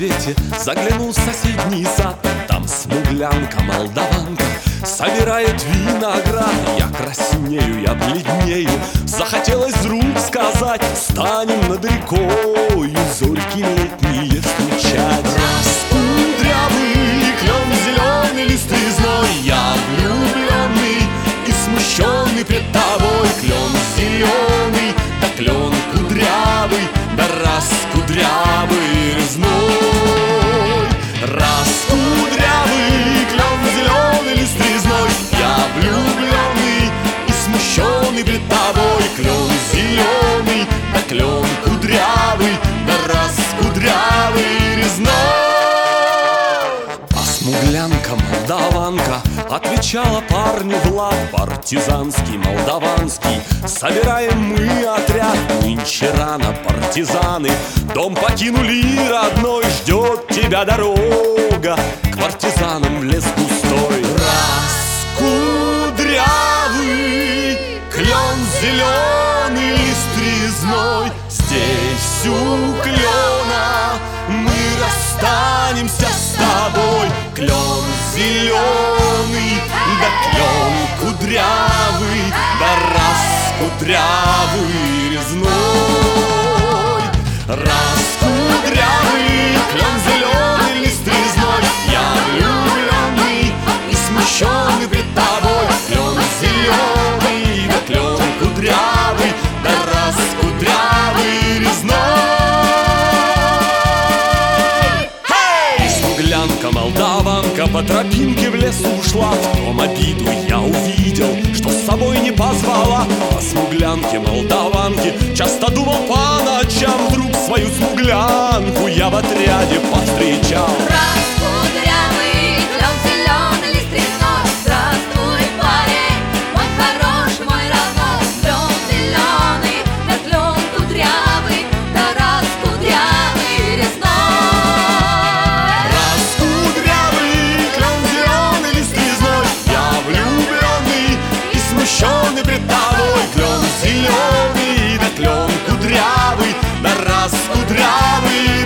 рассвете заглянул в соседний сад. Там смуглянка, молдаванка собирает виноград. Я краснею, я бледнею, захотелось вдруг сказать: станем над рекою зорьки летние встречать. Раскудрявый клен зеленый, лист резной, я влюбленный и смущенный пред тобой. Клен зеленый, да клен кудрявый, да раскудрявый резной. Раскудрявый клен зеленый, лист резной, я влюбленный и смущенный пред тобой. Клен зеленый, да клен кудрявый, да раскудрявый резной. А смуглянка, молдаванка отвечала парню в лад: партизанский, молдаванский, собираем мы отряд. Нынче рано, партизаны, дом покинули родной. Ждет тебя дорога к партизанам в лес густой. Раскудрявый клен зеленый, лист резной, здесь у клена мы расстанемся с тобой. Клен зеленый, да клен кудрявый, да раскудрявый резной. Раскудрявый клен зеленый, лист резной, я влюбленный и смущенный пред тобой. Клен зеленый, да клен кудрявый, да раскудрявый резной. И смуглянка, молдаванка по тропинке в лес ушла. В том обиду я увидел, что с собой не позвала. О смуглянке, молдаванке часто думал по ночам. Вдруг свою смуглянку я в отряде повстречал. Раскудрявый клен зеленый, лист резной, здравствуй, парень, мой хороший, мой родной. Клен зеленый, да клен кудрявый, да раскудрявый резной. Раскудрявый клен зеленый, лист резной, я влюбленный и смущенный пред тобой. Клен зеленый, да клен кудрявый, да раскудрявый